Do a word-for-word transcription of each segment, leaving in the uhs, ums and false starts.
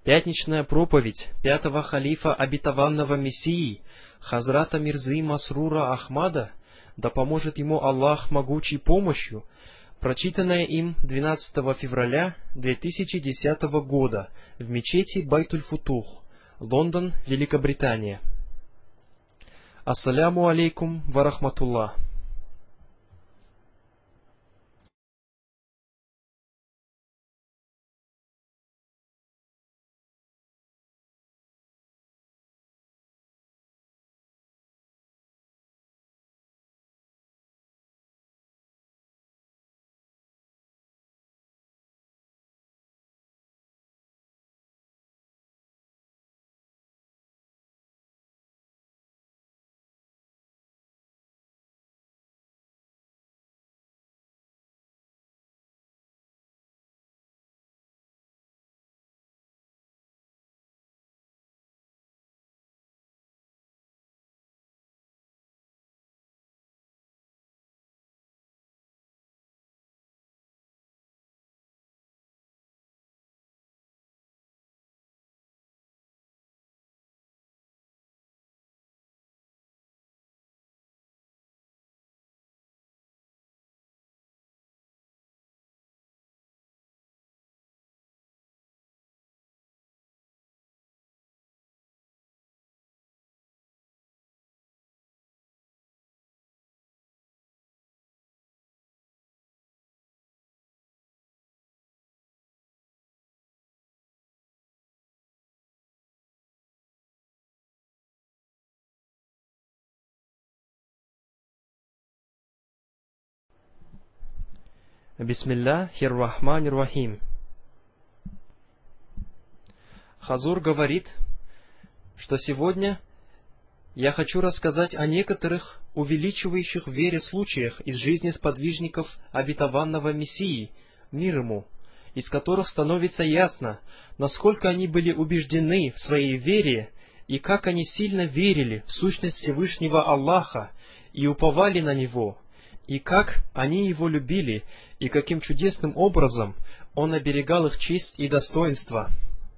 Пятничная проповедь пятого халифа обетованного Мессии, Хазрата Мирзы Масрура Ахмада, да поможет ему Аллах могучей помощью, прочитанная им двенадцатого февраля две тысячи десятого года в мечети Байтуль-Футух, Лондон, Великобритания. Ассаляму алейкум ва рахматуллах. Бисмиллахир-рахманир-рахим. Хазур говорит, что сегодня я хочу рассказать о некоторых увеличивающих в вере случаях из жизни сподвижников обетованного Мессии, мир ему, из которых становится ясно, насколько они были убеждены в своей вере и как они сильно верили в сущность Всевышнего Аллаха и уповали на Него, и как они Его любили, и каким чудесным образом Он оберегал их честь и достоинство.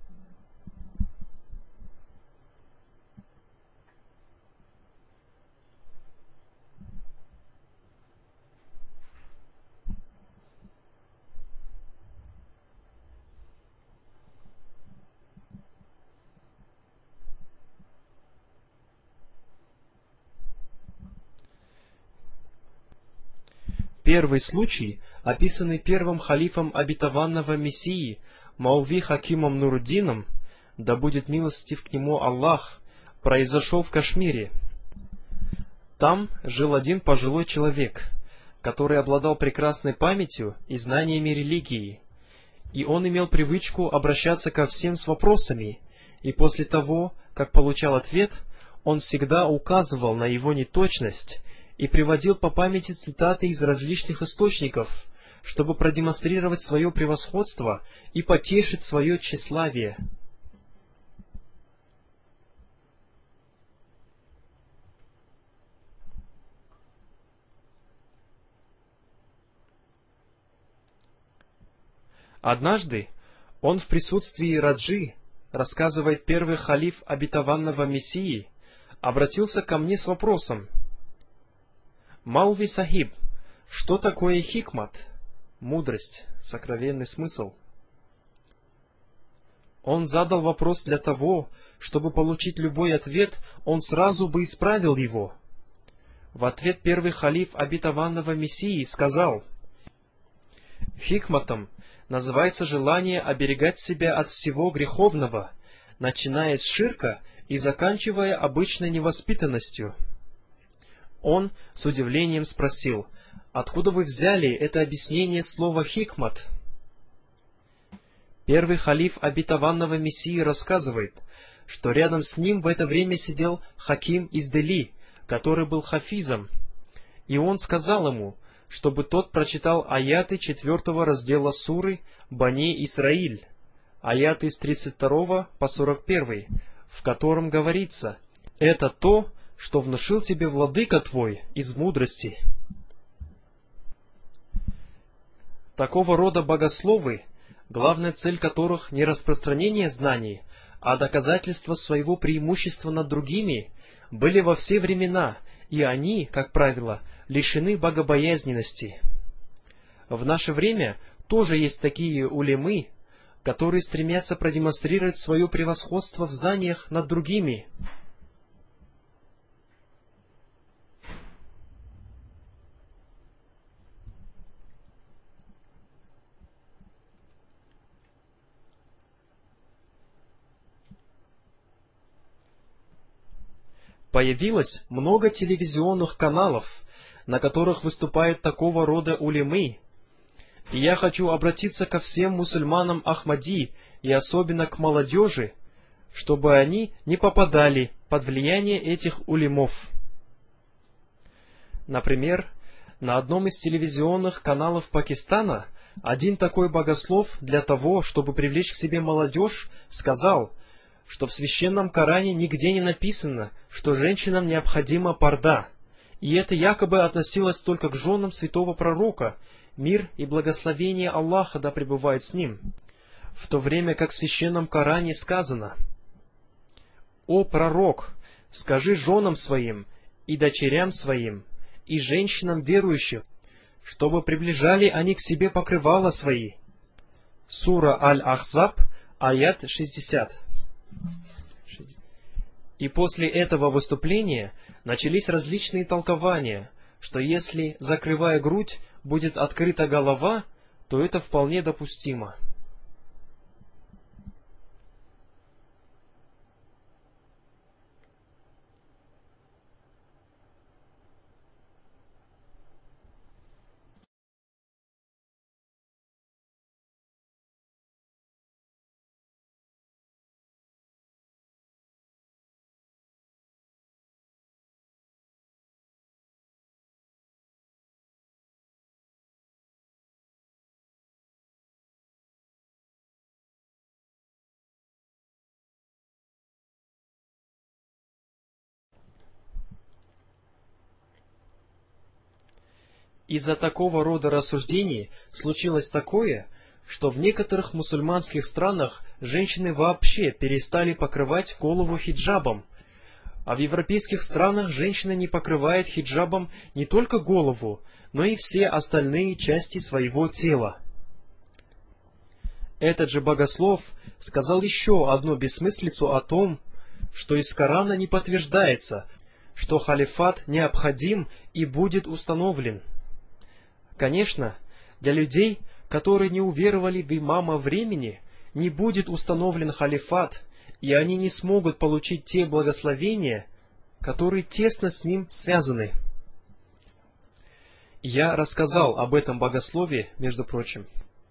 Первый случай, описанный первым халифом обетованного Мессии, Маулви Хакимом Нуруддином, да будет милостив к нему Аллах, произошел в Кашмире. Там жил один пожилой человек, который обладал прекрасной памятью и знаниями религии, и он имел привычку обращаться ко всем с вопросами, и после того, как получал ответ, он всегда указывал на его неточность и приводил по памяти цитаты из различных источников, чтобы продемонстрировать свое превосходство и потешить свое тщеславие. Однажды он в присутствии Раджи, рассказывает первый халиф обетованного Мессии, обратился ко мне с вопросом: «Маулви Сахиб, что такое хикмат?» Мудрость, сокровенный смысл. Он задал вопрос для того, чтобы получить любой ответ, он сразу бы исправил его. В ответ первый халиф обетованного Мессии сказал: «Хикматом называется желание оберегать себя от всего греховного, начиная с ширка и заканчивая обычной невоспитанностью». Он с удивлением спросил: «Откуда вы взяли это объяснение слова «хикмат»?» Первый халиф обетованного Мессии рассказывает, что рядом с ним в это время сидел Хаким из Дели, который был хафизом, и он сказал ему, чтобы тот прочитал аяты четвертого раздела суры Бани Исраиль, аяты с тридцать второго по сорок первый, в котором говорится: «Это то, что внушил тебе владыка твой из мудрости». Такого рода богословы, главная цель которых не распространение знаний, а доказательство своего преимущества над другими, были во все времена, и они, как правило, лишены богобоязненности. В наше время тоже есть такие улемы, которые стремятся продемонстрировать свое превосходство в знаниях над другими. Появилось много телевизионных каналов, на которых выступают такого рода улемы. И я хочу обратиться ко всем мусульманам Ахмади и особенно к молодежи, чтобы они не попадали под влияние этих улемов. Например, на одном из телевизионных каналов Пакистана один такой богослов для того, чтобы привлечь к себе молодежь, сказал, что в священном Коране нигде не написано, что женщинам необходима парда, и это якобы относилось только к женам святого пророка, мир и благословение Аллаха да пребывает с ним, в то время как в священном Коране сказано: «О пророк, скажи женам своим и дочерям своим и женщинам верующих, чтобы приближали они к себе покрывала свои». Сура Аль-Ахзаб, аят шестьдесят. И после этого выступления начались различные толкования, что если, закрывая грудь, будет открыта голова, то это вполне допустимо. Из-за такого рода рассуждений случилось такое, что в некоторых мусульманских странах женщины вообще перестали покрывать голову хиджабом, а в европейских странах женщина не покрывает хиджабом не только голову, но и все остальные части своего тела. Этот же богослов сказал еще одну бессмыслицу о том, что из Корана не подтверждается, что халифат необходим и будет установлен. Конечно, для людей, которые не уверовали в имама времени, не будет установлен халифат, и они не смогут получить те благословения, которые тесно с ним связаны. Я рассказал об этом богослове, между прочим.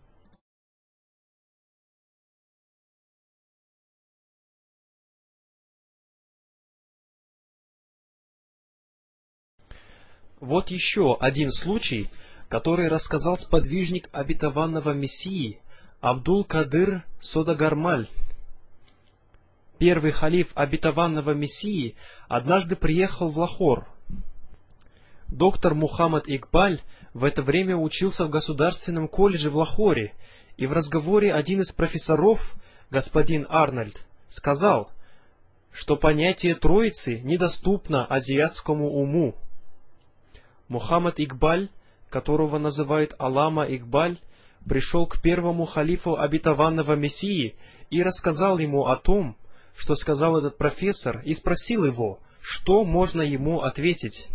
Вот еще один случай, который рассказал сподвижник обетованного Мессии Абдул-Кадыр Содагармаль. Первый халиф обетованного Мессии однажды приехал в Лахор. Доктор Мухаммад Игбаль в это время учился в государственном колледже в Лахоре, и в разговоре один из профессоров, господин Арнольд, сказал, что понятие Троицы недоступно азиатскому уму. Мухаммад Игбаль, которого называют Алама Игбаль, пришел к первому халифу обетованного Мессии и рассказал ему о том, что сказал этот профессор, и спросил его, что можно ему ответить.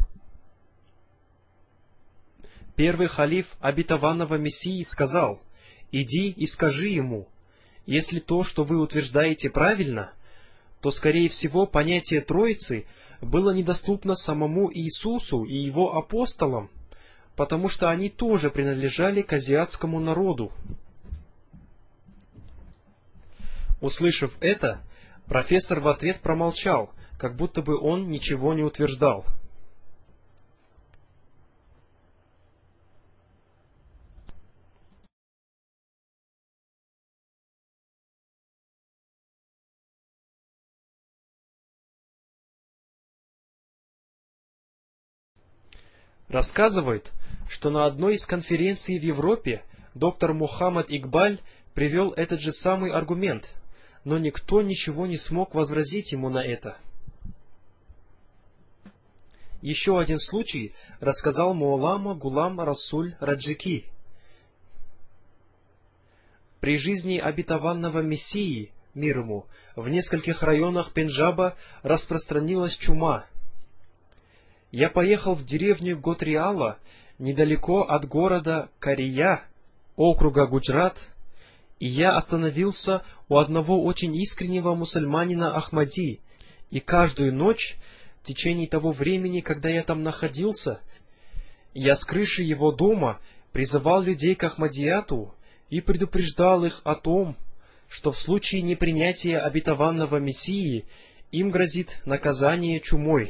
Первый халиф обетованного Мессии сказал: «Иди и скажи ему, если то, что вы утверждаете, правильно, то, скорее всего, понятие Троицы было недоступно самому Иисусу и его апостолам, потому что они тоже принадлежали к азиатскому народу». Услышав это, профессор в ответ промолчал, как будто бы он ничего не утверждал. Рассказывают, что на одной из конференций в Европе доктор Мухаммад Игбаль привел этот же самый аргумент, но никто ничего не смог возразить ему на это. Еще один случай рассказал Маулама Гулам Расуль Раджики. При жизни обетованного Мессии, мир ему, в нескольких районах Пенджаба распространилась чума. Я поехал в деревню Готриала, недалеко от города Кария, округа Гуджрат, и я остановился у одного очень искреннего мусульманина Ахмади, и каждую ночь, в течение того времени, когда я там находился, я с крыши его дома призывал людей к Ахмадияту и предупреждал их о том, что в случае непринятия обетованного Мессии им грозит наказание чумой.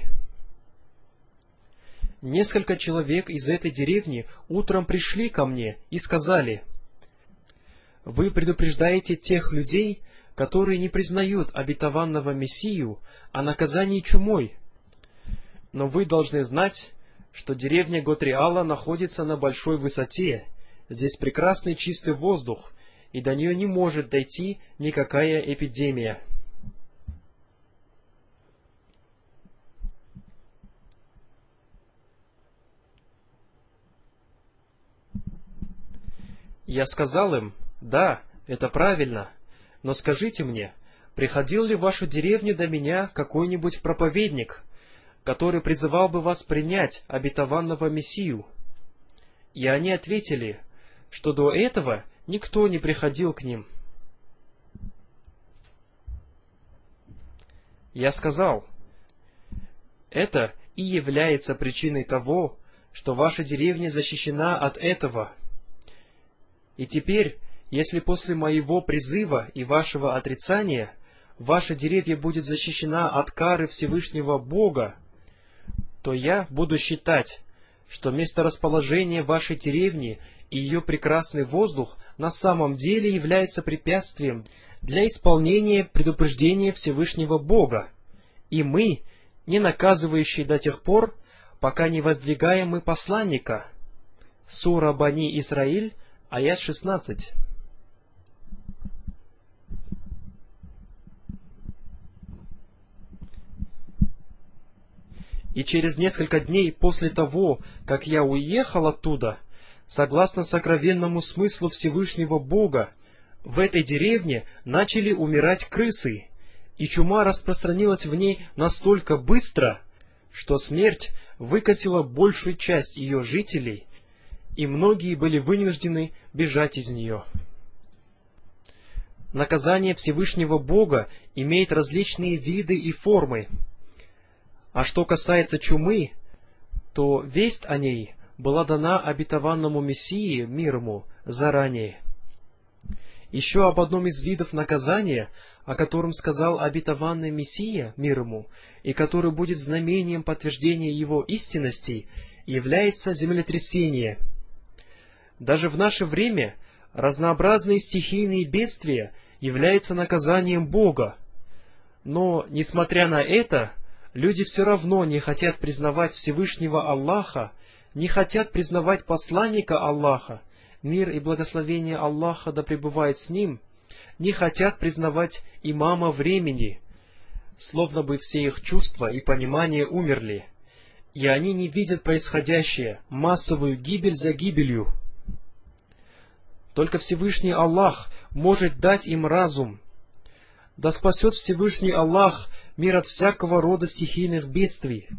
Несколько человек из этой деревни утром пришли ко мне и сказали: «Вы предупреждаете тех людей, которые не признают обетованного Мессию, о наказании чумой. Но вы должны знать, что деревня Готриала находится на большой высоте, здесь прекрасный чистый воздух, и до нее не может дойти никакая эпидемия». Я сказал им: «Да, это правильно, но скажите мне, приходил ли в вашу деревню до меня какой-нибудь проповедник, который призывал бы вас принять обетованного Мессию?» И они ответили, что до этого никто не приходил к ним. Я сказал: «Это и является причиной того, что ваша деревня защищена от этого. И теперь, если после моего призыва и вашего отрицания ваша деревня будет защищена от кары Всевышнего Бога, то я буду считать, что месторасположение вашей деревни и ее прекрасный воздух на самом деле является препятствием для исполнения предупреждения Всевышнего Бога, и мы, не наказывающие до тех пор, пока не воздвигаем мы посланника». Сура Бани Исраиль, аят шестнадцать. И через несколько дней после того, как я уехал оттуда, согласно сокровенному смыслу Всевышнего Бога, в этой деревне начали умирать крысы, и чума распространилась в ней настолько быстро, что смерть выкосила большую часть ее жителей, и многие были вынуждены бежать из нее. Наказание Всевышнего Бога имеет различные виды и формы. А что касается чумы, то весть о ней была дана обетованному Мессии, мир ему, заранее. Еще об одном из видов наказания, о котором сказал обетованный Мессия, мир ему, и который будет знамением подтверждения его истинности, является землетрясение. Даже в наше время разнообразные стихийные бедствия являются наказанием Бога. Но, несмотря на это, люди все равно не хотят признавать Всевышнего Аллаха, не хотят признавать посланника Аллаха, мир и благословение Аллаха да пребывает с ним, не хотят признавать имама времени, словно бы все их чувства и понимание умерли, и они не видят происходящее, массовую гибель за гибелью. Только Всевышний Аллах может дать им разум. Да спасет Всевышний Аллах мир от всякого рода стихийных бедствий.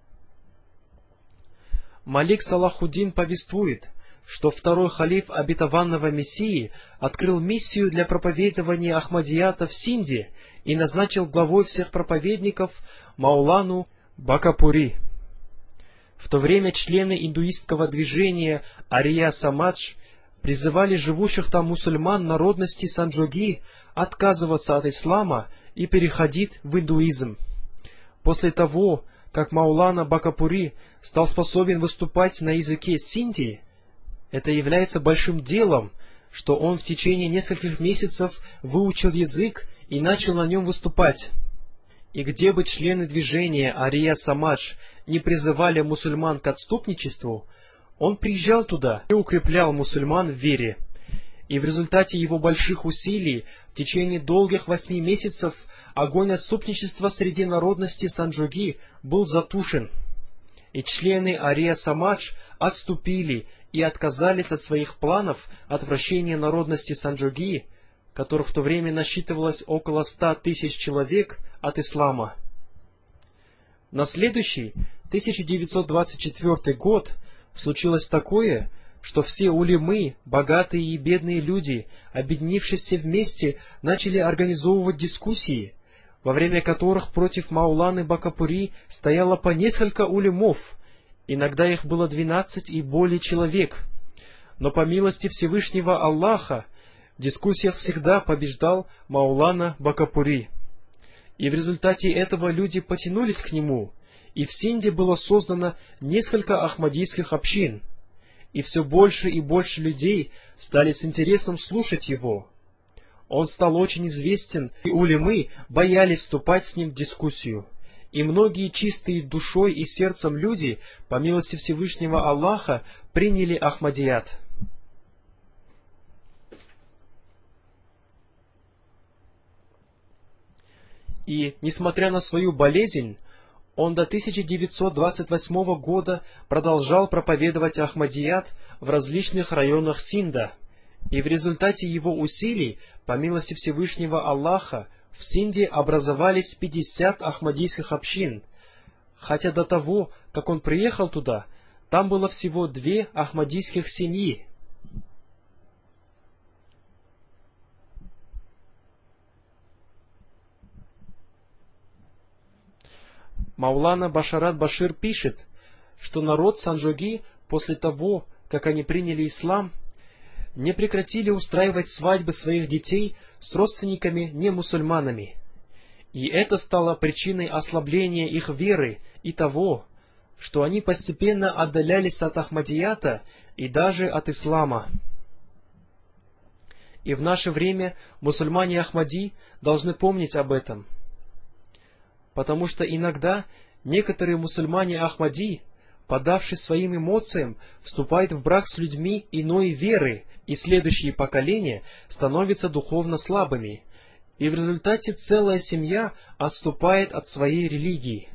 Малик Салахуддин повествует, что второй халиф обетованного Мессии открыл миссию для проповедования Ахмадията в Синде и назначил главой всех проповедников Маулану Бакапури. В то время члены индуистского движения Ария Самадж призывали живущих там мусульман народности Санджоги отказываться от ислама и переходить в индуизм. После того, как Маулана Бакапури стал способен выступать на языке синди, это является большим делом, что он в течение нескольких месяцев выучил язык и начал на нем выступать. И где бы члены движения Ария Самадж не призывали мусульман к отступничеству, он приезжал туда и укреплял мусульман в вере, И в результате его больших усилий в течение долгих восьми месяцев огонь отступничества среди народности Санджоги был затушен, и члены Ария Самадж отступили и отказались от своих планов отвращения народности Санджоги, которых в то время насчитывалось около ста тысяч человек, от ислама. На следующий, тысяча девятьсот двадцать четвёртый год, случилось такое, что все улемы, богатые и бедные люди, объединившись все вместе, начали организовывать дискуссии, во время которых против Мауланы Бакапури стояло по несколько улемов, иногда их было двенадцать и более человек. Но по милости Всевышнего Аллаха в дискуссиях всегда побеждал Маулана Бакапури. И в результате этого люди потянулись к нему, и в Синде было создано несколько ахмадийских общин, и все больше и больше людей стали с интересом слушать его. Он стал очень известен, и улемы боялись вступать с ним в дискуссию. И многие чистые душой и сердцем люди, по милости Всевышнего Аллаха, приняли Ахмадият. И, несмотря на свою болезнь, он до тысяча девятьсот двадцать восьмого года продолжал проповедовать Ахмадият в различных районах Синда, и в результате его усилий, по милости Всевышнего Аллаха, в Синде образовались пятьдесят ахмадийских общин, хотя до того, как он приехал туда, там было всего две ахмадийских семьи. Маулана Башарат Башир пишет, что народ Санджоги после того, как они приняли ислам, не прекратили устраивать свадьбы своих детей с родственниками не-мусульманами. И это стало причиной ослабления их веры и того, что они постепенно отдалялись от Ахмадията и даже от ислама. И в наше время мусульмане Ахмади должны помнить об этом, потому что иногда некоторые мусульмане Ахмади, поддавшись своим эмоциям, вступают в брак с людьми иной веры, и следующие поколения становятся духовно слабыми, и в результате целая семья отступает от своей религии.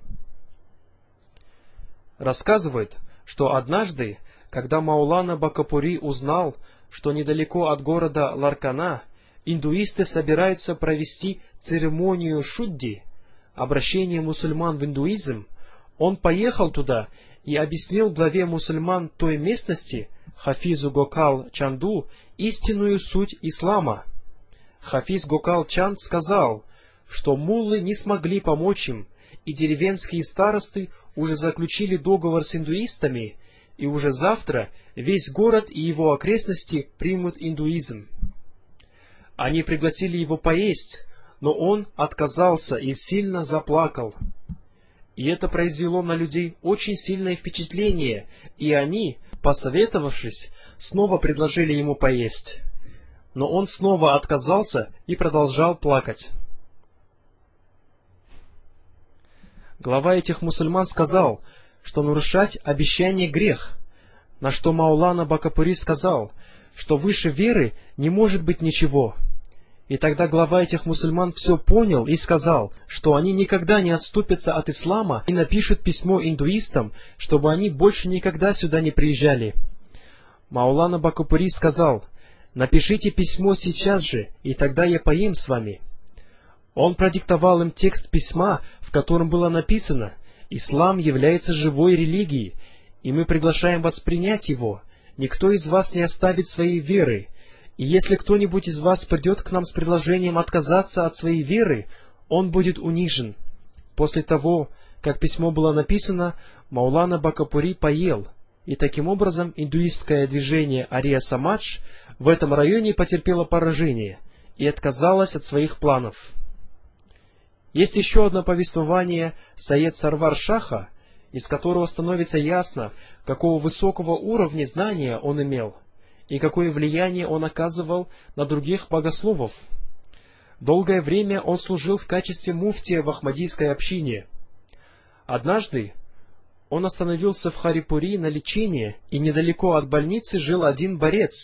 Рассказывают, что однажды, когда Маулана Бакапури узнал, что недалеко от города Ларкана индуисты собираются провести церемонию шудди, обращение мусульман в индуизм, он поехал туда и объяснил главе мусульман той местности, Хафизу Гокал Чанду, истинную суть ислама. Хафиз Гокал Чанд сказал, что муллы не смогли помочь им, и деревенские старосты уже заключили договор с индуистами, и уже завтра весь город и его окрестности примут индуизм. Они пригласили его поесть, но он отказался и сильно заплакал. И это произвело на людей очень сильное впечатление, и они, посоветовавшись, снова предложили ему поесть. Но он снова отказался и продолжал плакать. Глава этих мусульман сказал, что нарушать обещание грех, на что Маулана Бакапури сказал, что выше веры не может быть ничего. И тогда глава этих мусульман все понял и сказал, что они никогда не отступятся от ислама и напишут письмо индуистам, чтобы они больше никогда сюда не приезжали. Маулана Бакапури сказал, «Напишите письмо сейчас же, и тогда я поем с вами». Он продиктовал им текст письма, в котором было написано, «Ислам является живой религией, и мы приглашаем вас принять его. Никто из вас не оставит своей веры. И если кто-нибудь из вас придет к нам с предложением отказаться от своей веры, он будет унижен». После того, как письмо было написано, Маулана Бакапури поел, и таким образом индуистское движение Ария Самадж в этом районе потерпело поражение и отказалось от своих планов. Есть еще одно повествование Саед Сарвар Шаха, из которого становится ясно, какого высокого уровня знания он имел и какое влияние он оказывал на других богословов. Долгое время он служил в качестве муфтия в ахмадийской общине. Однажды он остановился в Харипури на лечение, и недалеко от больницы жил один борец,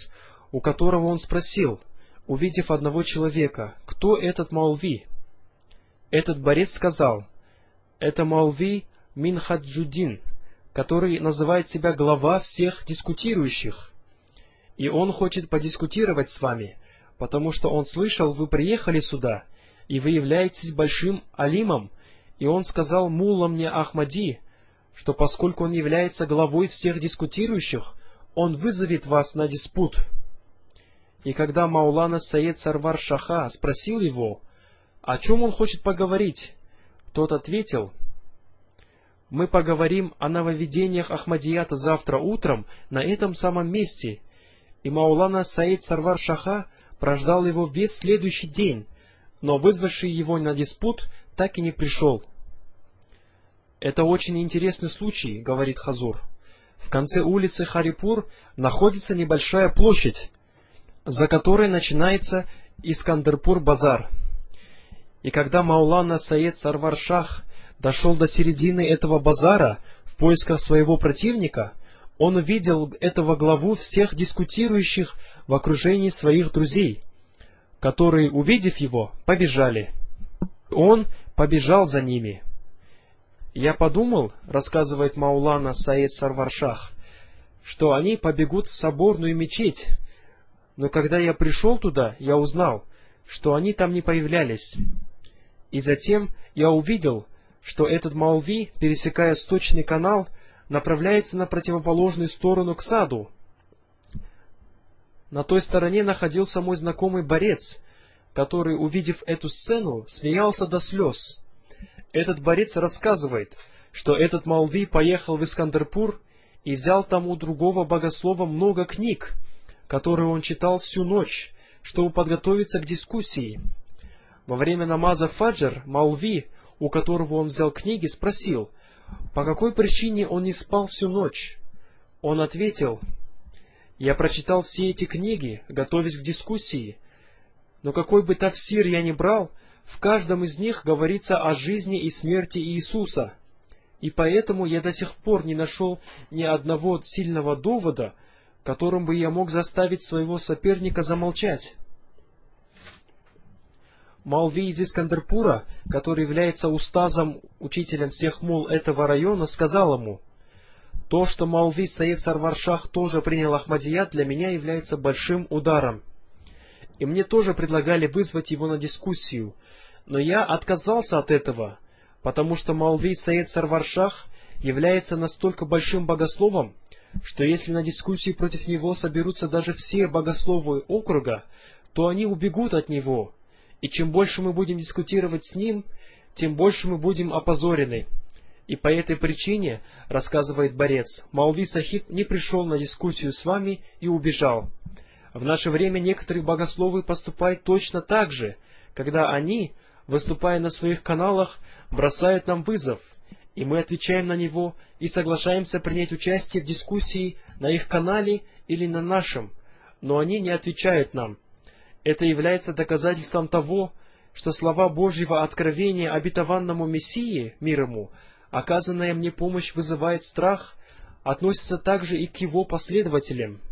у которого он спросил, увидев одного человека, кто этот Маулви. Этот борец сказал: это Маулви Минхаджуддин, который называет себя глава всех дискутирующих. И он хочет подискутировать с вами, потому что он слышал, вы приехали сюда, и вы являетесь большим алимом, и он сказал мулла мне Ахмади, что поскольку он является главой всех дискутирующих, он вызовет вас на диспут. И когда Маулана Саид Сарвар Шаха спросил его, о чем он хочет поговорить, тот ответил: мы поговорим о нововведениях Ахмадията завтра утром на этом самом месте. И Маулана Саид Сарвар Шаха прождал его весь следующий день, но вызвавший его на диспут так и не пришел. Это очень интересный случай, говорит Хазур. В конце улицы Харипур находится небольшая площадь, за которой начинается Искандерпур-базар. И когда Маулана Саид Сарвар Шах дошел до середины этого базара в поисках своего противника, он увидел этого главу всех дискутирующих в окружении своих друзей, которые, увидев его, побежали. Он побежал за ними. Я подумал, рассказывает Маулана Саид Сарвар Шах, что они побегут в соборную мечеть, но когда я пришел туда, я узнал, что они там не появлялись. И затем я увидел, что этот Маулви, пересекая сточный канал, направляется на противоположную сторону к саду. На той стороне находился мой знакомый борец, который, увидев эту сцену, смеялся до слез. Этот борец рассказывает, что этот Маулви поехал в Искандерпур и взял там у другого богослова много книг, которые он читал всю ночь, чтобы подготовиться к дискуссии. Во время намаза фаджр Маулви, у которого он взял книги, спросил, по какой причине он не спал всю ночь. Он ответил: я прочитал все эти книги, готовясь к дискуссии, но какой бы тафсир я ни брал, в каждом из них говорится о жизни и смерти Иисуса, и поэтому я до сих пор не нашел ни одного сильного довода, которым бы я мог заставить своего соперника замолчать. Маулви из Искандерпура, который является устазом, учителем всех мул этого района, сказал ему: то, что Маулви Саид Сарвар Шах тоже принял Ахмадият, для меня является большим ударом. И мне тоже предлагали вызвать его на дискуссию, но я отказался от этого, потому что Маулви Саид Сарвар Шах является настолько большим богословом, что если на дискуссии против него соберутся даже все богословы округа, то они убегут от него, и чем больше мы будем дискутировать с ним, тем больше мы будем опозорены. И по этой причине, рассказывает борец, Маулви Сахиб не пришел на дискуссию с вами и убежал. В наше время некоторые богословы поступают точно так же, когда они, выступая на своих каналах, бросают нам вызов, и мы отвечаем на него и соглашаемся принять участие в дискуссии на их канале или на нашем, но они не отвечают нам. Это является доказательством того, что слова Божьего откровения обетованному Мессии, мир ему, оказанная мне помощь вызывает страх, относится также и к его последователям.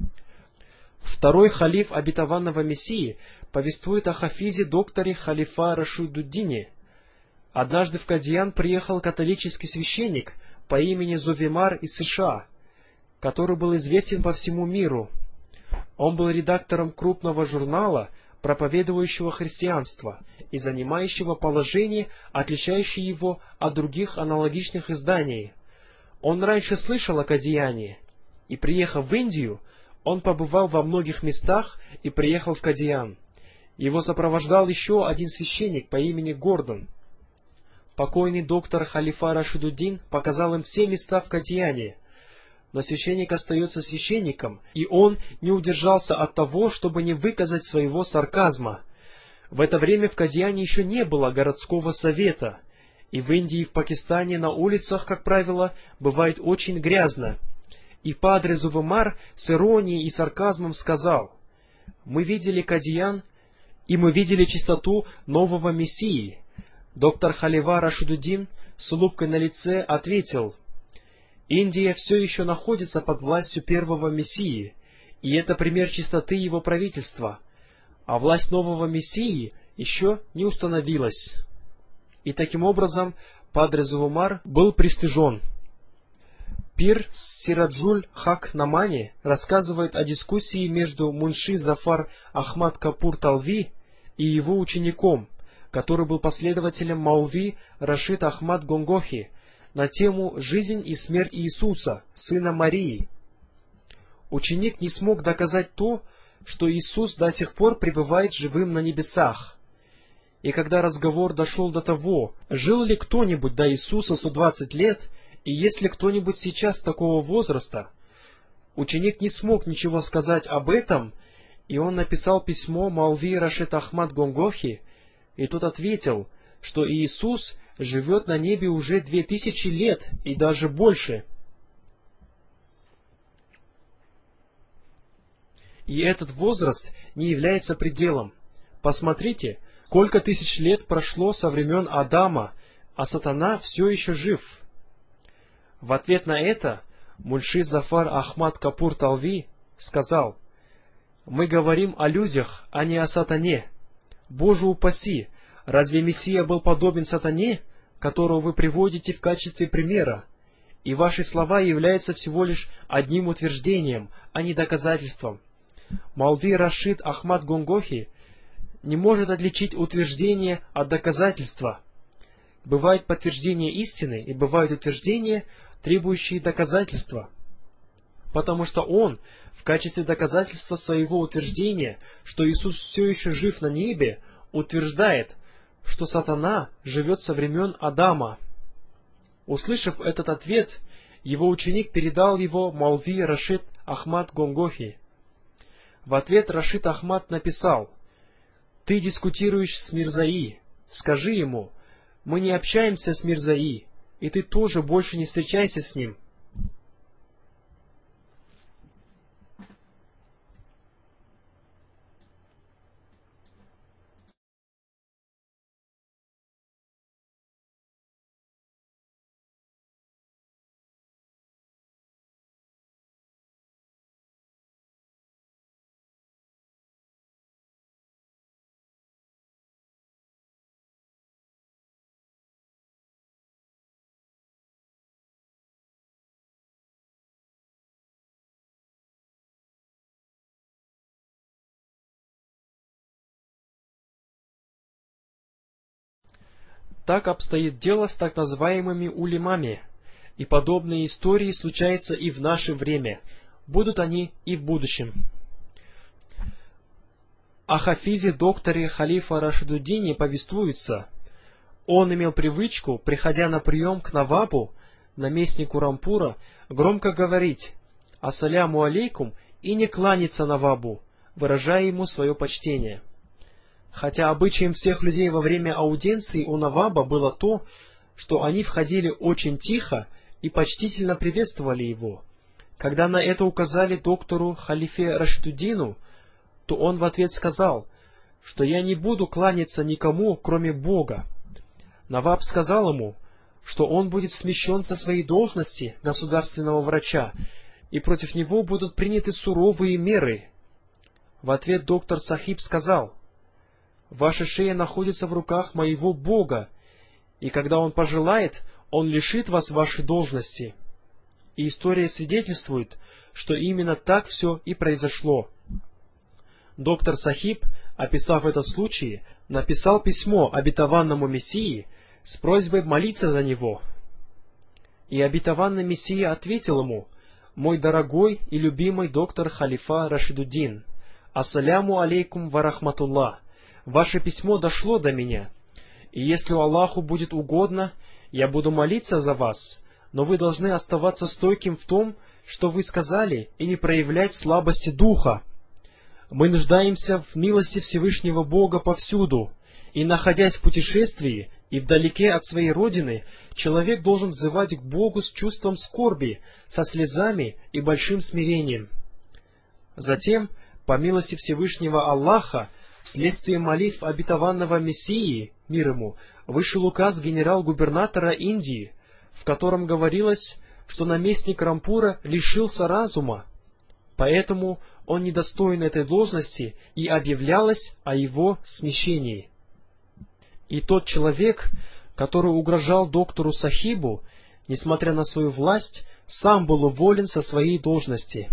Второй халиф обетованного Мессии повествует о хафизе докторе халифа Рашидуддине. Однажды в Кадьян приехал католический священник по имени Зувимар из США, который был известен по всему миру. Он был редактором крупного журнала, проповедующего христианство и занимающего положение, отличающее его от других аналогичных изданий. Он раньше слышал о Кадьяне, и, приехав в Индию, он побывал во многих местах и приехал в Кадьян. Его сопровождал еще один священник по имени Гордон. Покойный доктор халифа Рашидуддин показал им все места в Кадьяне, но священник остается священником, и он не удержался от того, чтобы не выказать своего сарказма. В это время в Кадьяне еще не было городского совета, и в Индии и в Пакистане на улицах, как правило, бывает очень грязно. И падре Зувимар с иронией и сарказмом сказал: «Мы видели Кадьян, и мы видели чистоту нового Мессии». Доктор халифа Рашидуддин с улыбкой на лице ответил: «Индия все еще находится под властью первого Мессии, и это пример чистоты его правительства, а власть нового Мессии еще не установилась. И таким образом Падре Зулумар был пристыжен. Пир Сираджуль Хак Намани рассказывает о дискуссии между Мунши Зафар Ахмад Капур Талви и его учеником, который был последователем Маулви Рашид Ахмад Гонгохи, на тему «Жизнь и смерть Иисуса, сына Марии». Ученик не смог доказать то, что Иисус до сих пор пребывает живым на небесах. И когда разговор дошел до того, жил ли кто-нибудь до Иисуса сто двадцать лет, и есть ли кто-нибудь сейчас такого возраста, ученик не смог ничего сказать об этом, и он написал письмо Маулви Рашид Ахмад Гонгохи, и тот ответил, что Иисус живет на небе уже две тысячи лет и даже больше. И этот возраст не является пределом. Посмотрите, сколько тысяч лет прошло со времен Адама, а сатана все еще жив. В ответ на это Мунши Зафар Ахмад Капур Талви сказал: «Мы говорим о людях, а не о сатане. Боже упаси, разве Мессия был подобен сатане, которого вы приводите в качестве примера? И ваши слова являются всего лишь одним утверждением, а не доказательством». Маулви Рашид Ахмад Гонгохи не может отличить утверждение от доказательства. Бывает подтверждение истины и бывают утверждения, требующие доказательства. Потому что он, в качестве доказательства своего утверждения, что Иисус все еще жив на небе, утверждает, что сатана живет со времен Адама. Услышав этот ответ, его ученик передал его Маулви Рашид Ахмад Гонгохи. В ответ Рашид Ахмад написал: «Ты дискутируешь с Мирзаи. Скажи ему, мы не общаемся с Мирзаи, и ты тоже больше не встречайся с ним». Так обстоит дело с так называемыми улемами, и подобные истории случаются и в наше время, будут они и в будущем. О хафизе докторе Халифа Рашидуддине повествуется: он имел привычку, приходя на прием к Навабу, наместнику Рампура, громко говорить «Ассаляму алейкум» и не кланяться Навабу, выражая ему свое почтение. Хотя обычаем всех людей во время аудиенции у Наваба было то, что они входили очень тихо и почтительно приветствовали его. Когда на это указали доктору Халифе Рашидуддину, то он в ответ сказал, что «я не буду кланяться никому, кроме Бога». Наваб сказал ему, что он будет смещен со своей должности государственного врача, и против него будут приняты суровые меры. В ответ доктор Сахиб сказал: «Ваша шея находится в руках моего Бога, и когда Он пожелает, Он лишит вас вашей должности». И история свидетельствует, что именно так все и произошло. Доктор Сахиб, описав этот случай, написал письмо обетованному Мессии с просьбой молиться за него. И обетованный Мессия ответил ему: «Мой дорогой и любимый доктор Халифа Рашидуддин, ассаляму алейкум ва рахматуллах. Ваше письмо дошло до меня, и если Аллаху будет угодно, я буду молиться за вас, но вы должны оставаться стойким в том, что вы сказали, и не проявлять слабости духа. Мы нуждаемся в милости Всевышнего Бога повсюду, и, находясь в путешествии и вдалеке от своей родины, человек должен взывать к Богу с чувством скорби, со слезами и большим смирением». Затем, по милости Всевышнего Аллаха, вследствие молитв обетованного Мессии, мир ему, вышел указ генерал-губернатора Индии, в котором говорилось, что наместник Рампура лишился разума. поэтому он недостоин этой должности, и объявлялось о его смещении. И тот человек, который угрожал доктору Сахибу, несмотря на свою власть, сам был уволен со своей должности.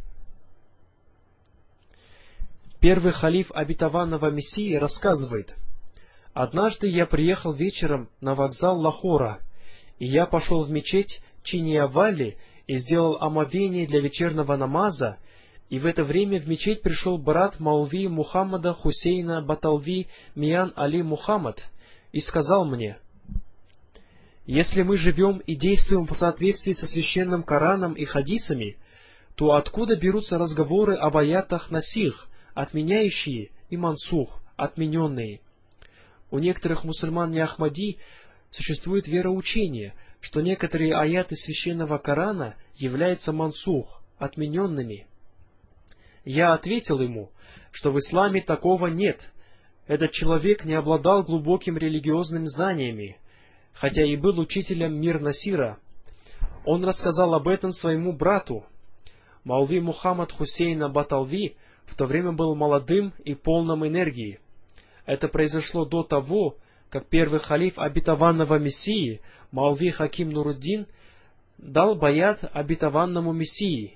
Первый халиф обетованного Мессии рассказывает: «Однажды я приехал вечером на вокзал Лахора, и я пошел в мечеть Чиниявали и сделал омовение для вечернего намаза, и в это время в мечеть пришел брат Маулви Мухаммада Хусейна Баталви Миян Али Мухаммад и сказал мне: если мы живем и действуем по соответствии со священным Кораном и хадисами, то откуда берутся разговоры об аятах насих, отменяющие, и мансух, отмененные? У некоторых мусульман не Ахмади существует вероучение, что некоторые аяты священного Корана являются мансух, отмененными. Я ответил ему, что в исламе такого нет. Этот человек не обладал глубоким религиозными знаниями, хотя и был учителем Мир Насира. Он рассказал об этом своему брату. Маулви Мухаммад Хусейна Баталви в то время был молодым и полным энергии. Это произошло до того, как первый халиф обетованного Мессии, Маулви Хаким Нуруддин, дал баят обетованному Мессии.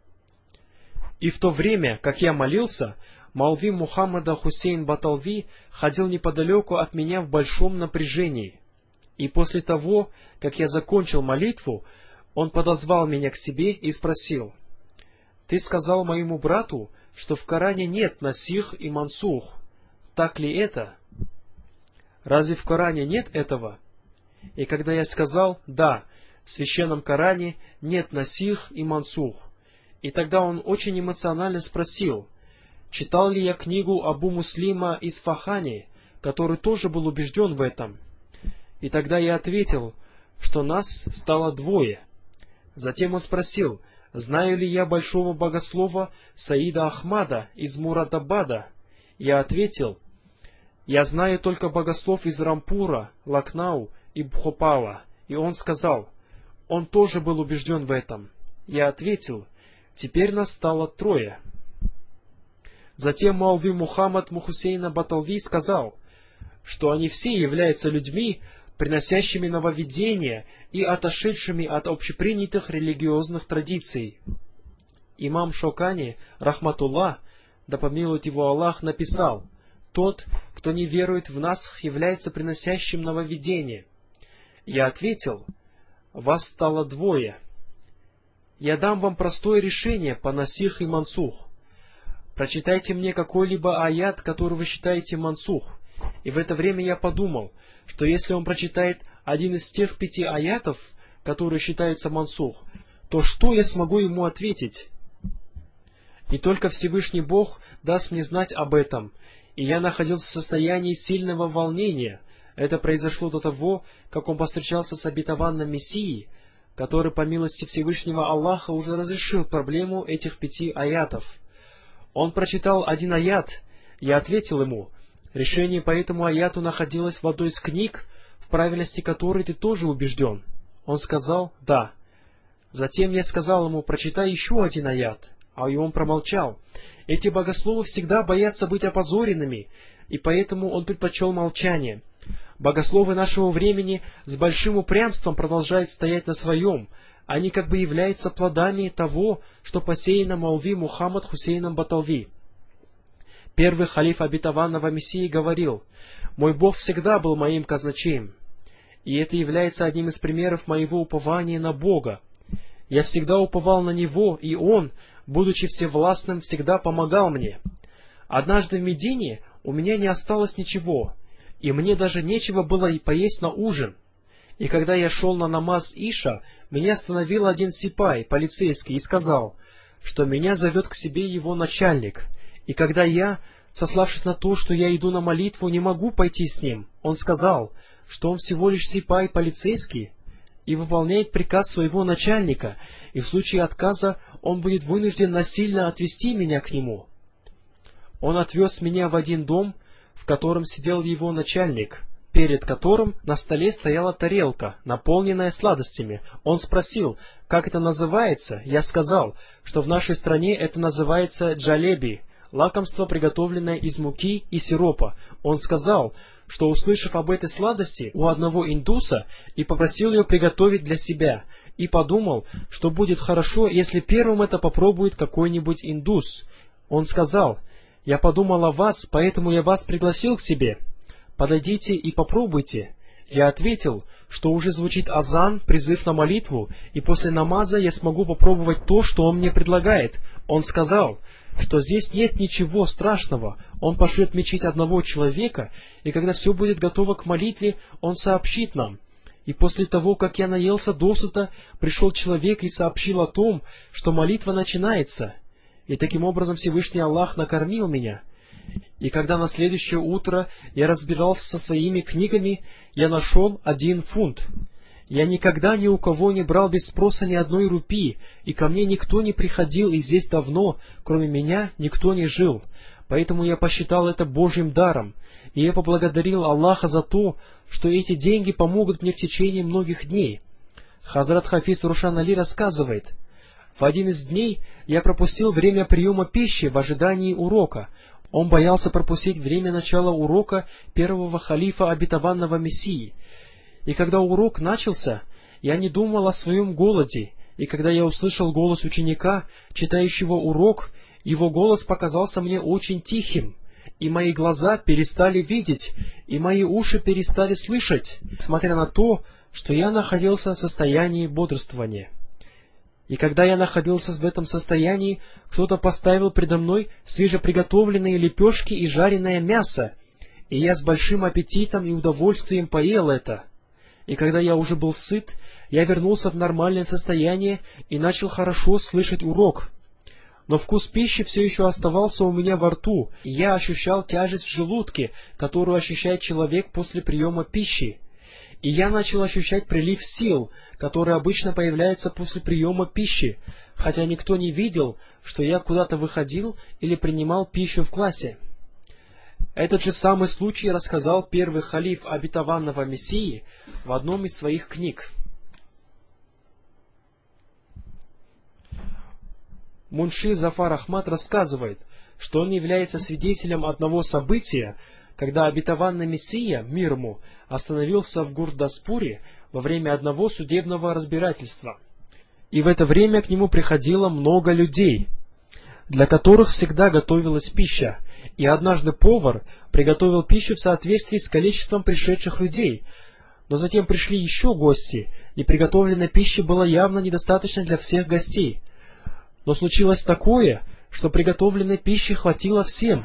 И в то время, как я молился, Маулви Мухаммада Хусейн Баталви ходил неподалеку от меня в большом напряжении. И после того, как я закончил молитву, он подозвал меня к себе и спросил: «Ты сказал моему брату, что в Коране нет насих и мансух. Так ли это? Разве в Коране нет этого?» И когда я сказал: «Да, в священном Коране нет насих и мансух», и тогда он очень эмоционально спросил, читал ли я книгу Абу Муслима Исфахани, который тоже был убежден в этом. И тогда я ответил, что нас стало двое. Затем он спросил, знаю ли я большого богослова Саида Ахмада из Мурадабада. Я ответил, я знаю только богослов из Рампура, Лакнау и Бхопала. И он сказал, он тоже был убежден в этом. Я ответил, теперь нас стало трое. Затем Маулви Мухаммад Мухусейна Баталви сказал, что они все являются людьми, приносящими нововведения и отошедшими от общепринятых религиозных традиций. Имам Шокани, рахматуллах, да помилует его Аллах, написал, тот, кто не верует в насх, является приносящим нововведение. Я ответил, вас стало двое. Я дам вам простое решение по насих и мансух. Прочитайте мне какой-либо аят, который вы считаете мансух. И в это время я подумал, что если он прочитает один из тех пяти аятов, которые считаются мансух, то что я смогу ему ответить? И только Всевышний Бог даст мне знать об этом, и я находился в состоянии сильного волнения. Это произошло до того, как он повстречался с обетованным Мессией, который, по милости Всевышнего Аллаха, уже разрешил проблему этих пяти аятов. Он прочитал один аят, я ответил ему, решение по этому аяту находилось в одной из книг, в правильности которой ты тоже убежден. Он сказал, да. Затем я сказал ему, прочитай еще один аят, а и он промолчал. Эти богословы всегда боятся быть опозоренными, и поэтому он предпочел молчание. Богословы нашего времени с большим упрямством продолжают стоять на своем. Они как бы являются плодами того, что посеяно Маулви Мухаммад Хусейном Баталви. Первый халиф обетованного Мессии говорил, «Мой Бог всегда был моим казначеем». И это является одним из примеров моего упования на Бога. Я всегда уповал на Него, и Он, будучи всевластным, всегда помогал мне. Однажды в Медине у меня не осталось ничего, и мне даже нечего было и поесть на ужин. И когда я шел на намаз Иша, меня остановил один сипай, полицейский, и сказал, что меня зовет к себе его начальник. И когда я, сославшись на то, что я иду на молитву, не могу пойти с ним, он сказал, что он всего лишь сипай, полицейский, и выполняет приказ своего начальника, и в случае отказа он будет вынужден насильно отвести меня к нему. Он отвез меня в один дом, в котором сидел его начальник, перед которым на столе стояла тарелка, наполненная сладостями. Он спросил, как это называется. Я сказал, что в нашей стране это называется джалеби, лакомство, приготовленное из муки и сиропа. Он сказал, что, услышав об этой сладости у одного индуса, и попросил ее приготовить для себя, и подумал, что будет хорошо, если первым это попробует какой-нибудь индус. Он сказал, «Я подумал о вас, поэтому я вас пригласил к себе. Подойдите и попробуйте». Я ответил, что уже звучит азан, призыв на молитву, и после намаза я смогу попробовать то, что он мне предлагает. Он сказал, что здесь нет ничего страшного. Он пошлет в мечеть одного человека, и когда все будет готово к молитве, он сообщит нам. И после того, как я наелся досыта, пришел человек и сообщил о том, что молитва начинается. И таким образом Всевышний Аллах накормил меня. И когда на следующее утро я разбирался со своими книгами, я нашел один фунт. Я никогда ни у кого не брал без спроса ни одной рупии, и ко мне никто не приходил, и здесь давно, кроме меня, никто не жил. Поэтому я посчитал это Божьим даром, и я поблагодарил Аллаха за то, что эти деньги помогут мне в течение многих дней. Хазрат Хафиз Рушан Али рассказывает, в один из дней я пропустил время приема пищи в ожидании урока. Он боялся пропустить время начала урока первого халифа обетованного Мессии. И когда урок начался, я не думал о своем голоде, и когда я услышал голос ученика, читающего урок, его голос показался мне очень тихим, и мои глаза перестали видеть, и мои уши перестали слышать, несмотря на то, что я находился в состоянии бодрствования. И когда я находился в этом состоянии, кто-то поставил предо мной свежеприготовленные лепешки и жареное мясо, и я с большим аппетитом и удовольствием поел это. И когда я уже был сыт, я вернулся в нормальное состояние и начал хорошо слышать урок. Но вкус пищи все еще оставался у меня во рту, и я ощущал тяжесть в желудке, которую ощущает человек после приема пищи. И я начал ощущать прилив сил, который обычно появляется после приема пищи, хотя никто не видел, что я куда-то выходил или принимал пищу в классе. Этот же самый случай рассказал первый халиф обетованного Мессии в одном из своих книг. Мунши Зафар Ахмад рассказывает, что он является свидетелем одного события, когда обетованный Мессия, мир ему, остановился в Гурдаспуре во время одного судебного разбирательства. И в это время к нему приходило много людей, для которых всегда готовилась пища, и однажды повар приготовил пищу в соответствии с количеством пришедших людей, но затем пришли еще гости, и приготовленной пищи было явно недостаточно для всех гостей. Но случилось такое, что приготовленной пищи хватило всем.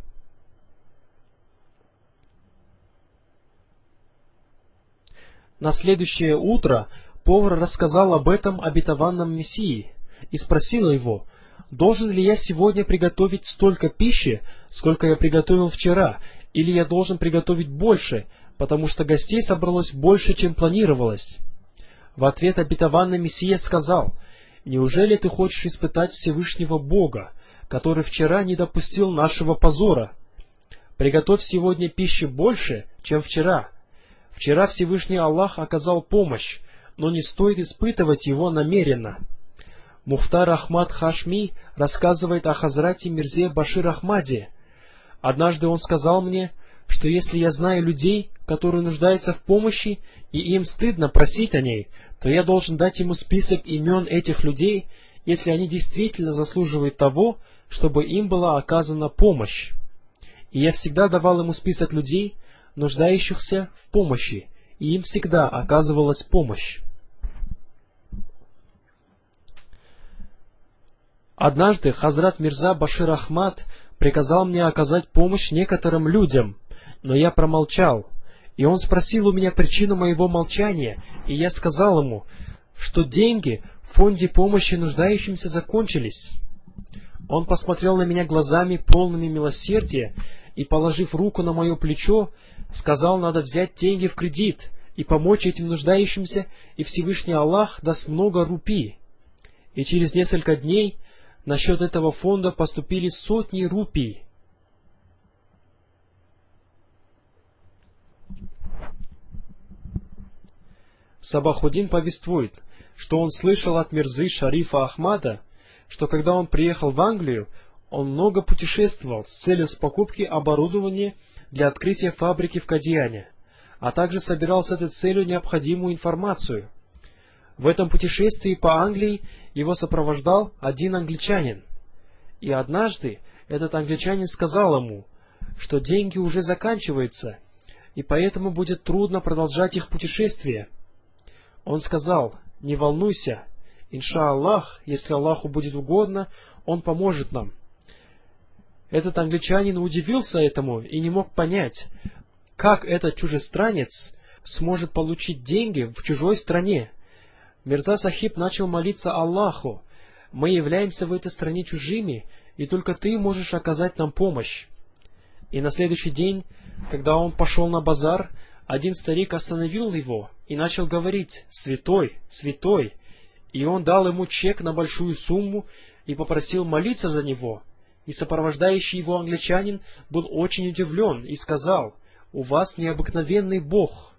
На следующее утро повар рассказал об этом обетованном Мессии и спросил его, должен ли я сегодня приготовить столько пищи, сколько я приготовил вчера, или я должен приготовить больше, потому что гостей собралось больше, чем планировалось. В ответ обетованный Мессия сказал, неужели ты хочешь испытать Всевышнего Бога, который вчера не допустил нашего позора? Приготовь сегодня пищи больше, чем вчера. Вчера Всевышний Аллах оказал помощь, но не стоит испытывать его намеренно. Мухтар Ахмад Хашми рассказывает о Хазрате Мирзе Башир Ахмаде. Однажды он сказал мне, что если я знаю людей, которые нуждаются в помощи, и им стыдно просить о ней, то я должен дать ему список имен этих людей, если они действительно заслуживают того, чтобы им была оказана помощь. И я всегда давал ему список людей, нуждающихся в помощи, и им всегда оказывалась помощь. Однажды Хазрат Мирза Башир Ахмад приказал мне оказать помощь некоторым людям, но я промолчал, и он спросил у меня причину моего молчания, и я сказал ему, что деньги в фонде помощи нуждающимся закончились. Он посмотрел на меня глазами, полными милосердия, и, положив руку на мое плечо, сказал, надо взять деньги в кредит и помочь этим нуждающимся, и Всевышний Аллах даст много рупий. И через несколько дней на счет этого фонда поступили сотни рупий. Сабахуддин повествует, что он слышал от Мирзы Шарифа Ахмада, что когда он приехал в Англию, он много путешествовал с целью покупки оборудования для открытия фабрики в Кадьяне, а также собирал с этой целью необходимую информацию. В этом путешествии по Англии его сопровождал один англичанин. И однажды этот англичанин сказал ему, что деньги уже заканчиваются, и поэтому будет трудно продолжать их путешествие. Он сказал: «Не волнуйся, иншаллах, если Аллаху будет угодно, Он поможет нам». Этот англичанин удивился этому и не мог понять, как этот чужестранец сможет получить деньги в чужой стране. Мирза Сахиб начал молиться Аллаху: «Мы являемся в этой стране чужими, и только Ты можешь оказать нам помощь». И на следующий день, когда он пошел на базар, один старик остановил его и начал говорить: «Святой, святой!» И он дал ему чек на большую сумму и попросил молиться за него. И сопровождающий его англичанин был очень удивлен и сказал: «У вас необыкновенный Бог».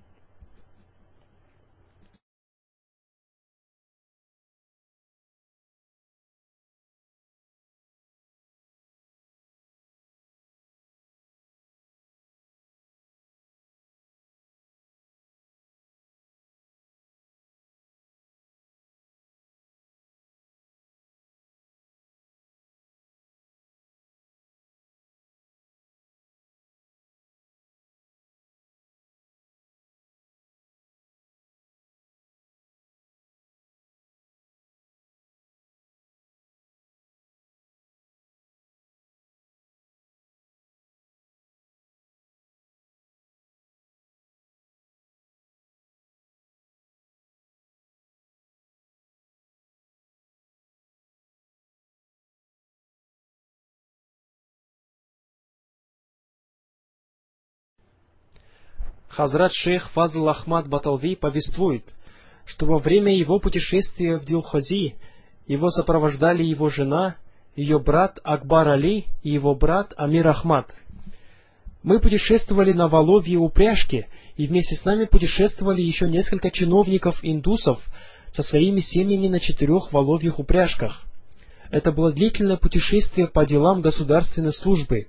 Хазрат шейх Фазл Ахмад Баталви повествует, что во время его путешествия в Дилхози его сопровождали его жена, ее брат Акбар Али и его брат Амир Ахмад. Мы путешествовали на воловьей упряжке, и вместе с нами путешествовали еще несколько чиновников-индусов со своими семьями на четырех воловьих упряжках. Это было длительное путешествие по делам государственной службы.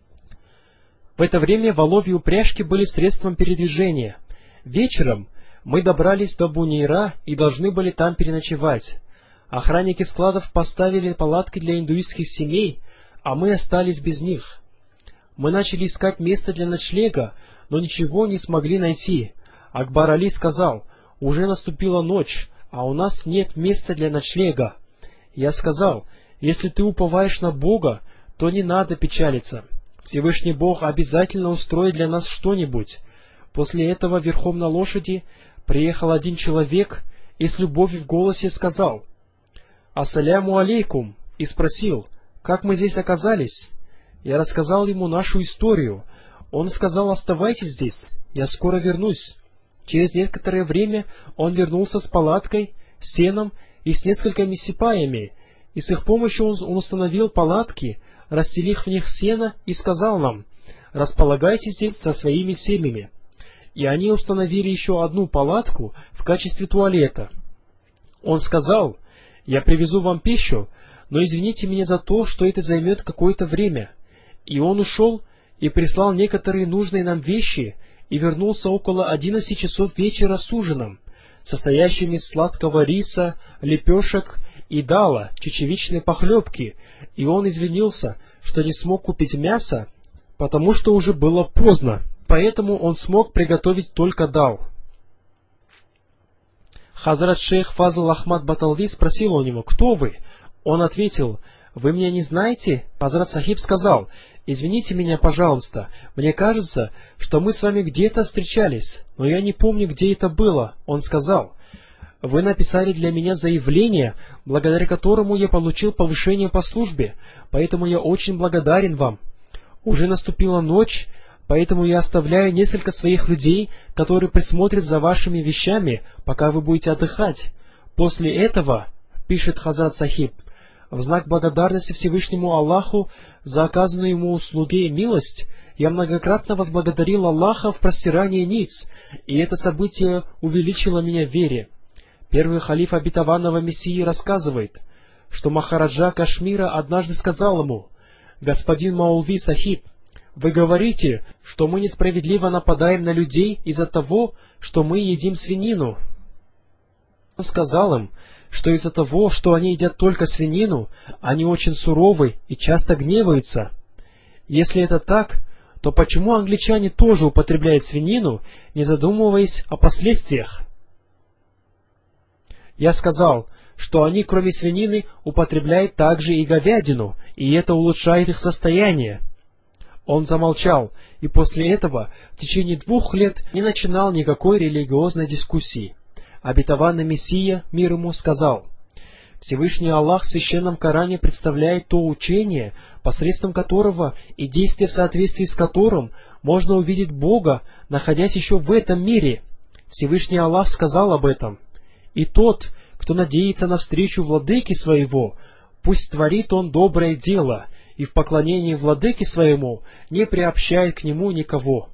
В это время воловьи упряжки были средством передвижения. Вечером мы добрались до Бунейра и должны были там переночевать. Охранники складов поставили палатки для индуистских семей, а мы остались без них. Мы начали искать место для ночлега, но ничего не смогли найти. Акбар Али сказал: «Уже наступила ночь, а у нас нет места для ночлега». Я сказал: «Если ты уповаешь на Бога, то не надо печалиться. Всевышний Бог обязательно устроит для нас что-нибудь». После этого верхом на лошади приехал один человек и с любовью в голосе сказал: «Ассаляму алейкум», и спросил: «Как мы здесь оказались?» Я рассказал ему нашу историю. Он сказал: «Оставайтесь здесь, я скоро вернусь». Через некоторое время он вернулся с палаткой, сеном и с несколькими сипаями, и с их помощью он, он установил палатки, расстелив в них сено, и сказал нам: «Располагайтесь здесь со своими семьями». И они установили еще одну палатку в качестве туалета. Он сказал: «Я привезу вам пищу, но извините меня за то, что это займет какое-то время». И он ушел и прислал некоторые нужные нам вещи, и вернулся около одиннадцати часов вечера с ужином, состоящим из сладкого риса, лепешек и дала, чечевичной похлебки, и он извинился, что не смог купить мясо, потому что уже было поздно, поэтому он смог приготовить только дал. Хазрат шейх Фазл Ахмад Баталви спросил у него: «Кто вы?» Он ответил: «Вы меня не знаете?» Хазрат Сахиб сказал: «Извините меня, пожалуйста, мне кажется, что мы с вами где-то встречались, но я не помню, где это было». Он сказал: «Вы написали для меня заявление, благодаря которому я получил повышение по службе, поэтому я очень благодарен вам. Уже наступила ночь, поэтому я оставляю несколько своих людей, которые присмотрят за вашими вещами, пока вы будете отдыхать. После этого, — пишет Хазрат Сахиб, — В знак благодарности Всевышнему Аллаху за оказанную ему услуги и милость, я многократно возблагодарил Аллаха в простирании ниц, и это событие увеличило меня в вере. Первый халиф обетованного Мессии рассказывает, что Махараджа Кашмира однажды сказал ему: «Господин Маулви Сахиб, вы говорите, что мы несправедливо нападаем на людей из-за того, что мы едим свинину». Он сказал им, что из-за того, что они едят только свинину, они очень суровы и часто гневаются. Если это так, то почему англичане тоже употребляют свинину, не задумываясь о последствиях? Я сказал, что они, кроме свинины, употребляют также и говядину, и это улучшает их состояние. Он замолчал, и после этого в течение двух лет не начинал никакой религиозной дискуссии. Обетованный Мессия, мир ему, сказал: Всевышний Аллах в Священном Коране представляет то учение, посредством которого и действия, в соответствии с которым можно увидеть Бога, находясь еще в этом мире. Всевышний Аллах сказал об этом: «И тот, кто надеется на встречу владыки своего, пусть творит он доброе дело, и в поклонении владыке своему не приобщает к нему никого».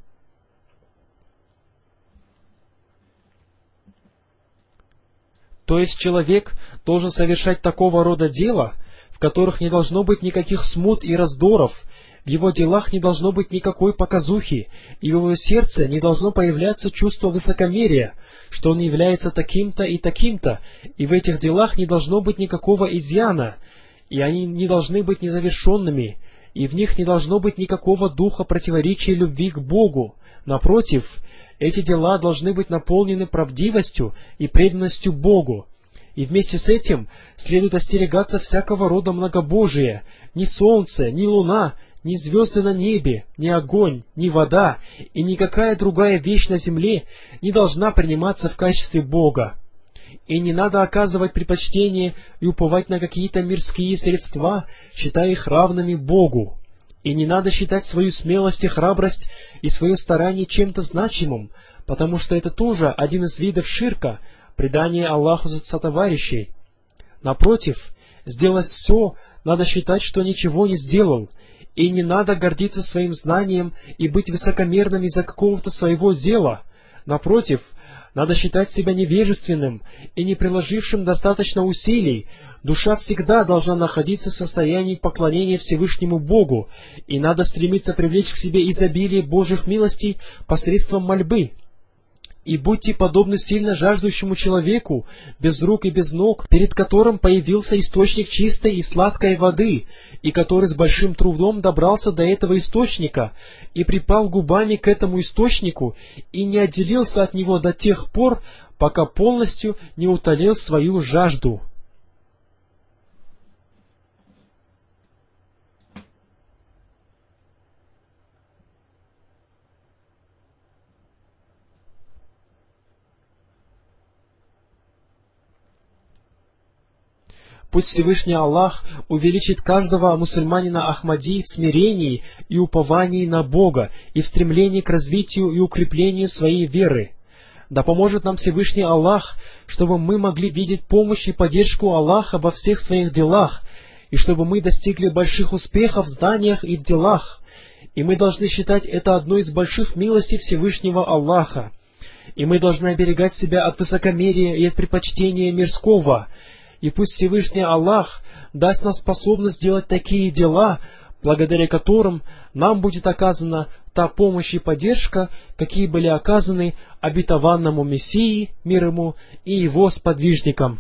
То есть человек должен совершать такого рода дела, в которых не должно быть никаких смут и раздоров, в его делах не должно быть никакой показухи, и в его сердце не должно появляться чувство высокомерия, что он является таким-то и таким-то, и в этих делах не должно быть никакого изъяна, и они не должны быть незавершенными, и в них не должно быть никакого духа противоречия любви к Богу. Напротив, эти дела должны быть наполнены правдивостью и преданностью Богу. И вместе с этим следует остерегаться всякого рода многобожия. Ни солнце, ни луна, ни звезды на небе, ни огонь, ни вода и никакая другая вещь на земле не должна приниматься в качестве Бога. И не надо оказывать предпочтение и уповать на какие-то мирские средства, считая их равными Богу. И не надо считать свою смелость и храбрость и свое старание чем-то значимым, потому что это тоже один из видов ширка, предание Аллаху за сотоварищей. Напротив, сделать все, надо считать, что ничего не сделал, и не надо гордиться своим знанием и быть высокомерным из-за какого-то своего дела. Напротив, надо считать себя невежественным и не приложившим достаточно усилий. Душа всегда должна находиться в состоянии поклонения Всевышнему Богу, и надо стремиться привлечь к себе изобилие Божьих милостей посредством мольбы. И будьте подобны сильно жаждущему человеку, без рук и без ног, перед которым появился источник чистой и сладкой воды, и который с большим трудом добрался до этого источника, и припал губами к этому источнику, и не отделился от него до тех пор, пока полностью не утолил свою жажду. Пусть Всевышний Аллах увеличит каждого мусульманина Ахмади в смирении и уповании на Бога и в стремлении к развитию и укреплению своей веры. Да поможет нам Всевышний Аллах, чтобы мы могли видеть помощь и поддержку Аллаха во всех своих делах, и чтобы мы достигли больших успехов в знаниях и в делах. И мы должны считать это одной из больших милостей Всевышнего Аллаха. И мы должны оберегать себя от высокомерия и от предпочтения мирского. И пусть Всевышний Аллах даст нам способность делать такие дела, благодаря которым нам будет оказана та помощь и поддержка, какие были оказаны обетованному Мессии, мир ему, и его сподвижникам.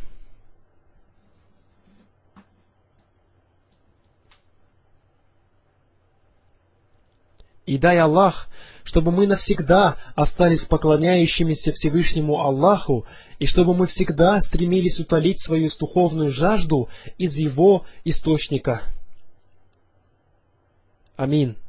И дай Аллах, чтобы мы навсегда остались поклоняющимися Всевышнему Аллаху, и чтобы мы всегда стремились утолить свою духовную жажду из Его источника. Амин.